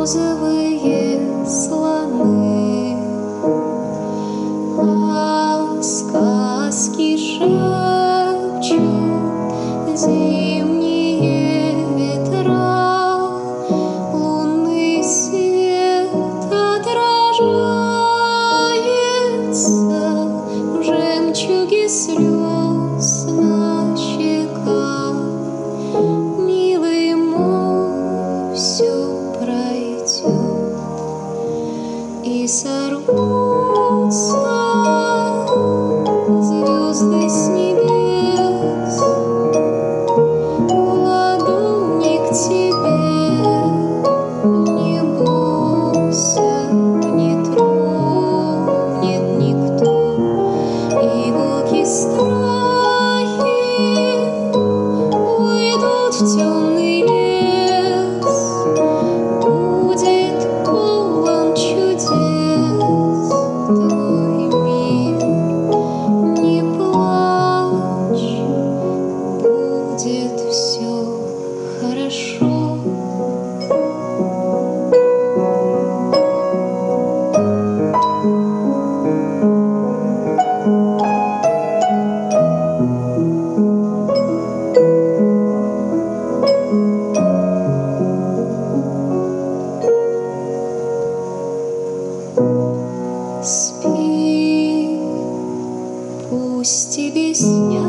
розовые слоны, а сказки шепчут зимние ветра, лунный свет отражается в жемчуге слез на щеках. Милый мой, все пройдет, и сорвутся звезды с небес в ладони к тебе. Не бойся, не тронет никто, иголки страхи уйдут в темный лес. Будет полон чудес твой мир. Не плачь, будет все хорошо. Спи, пусть тебе снятся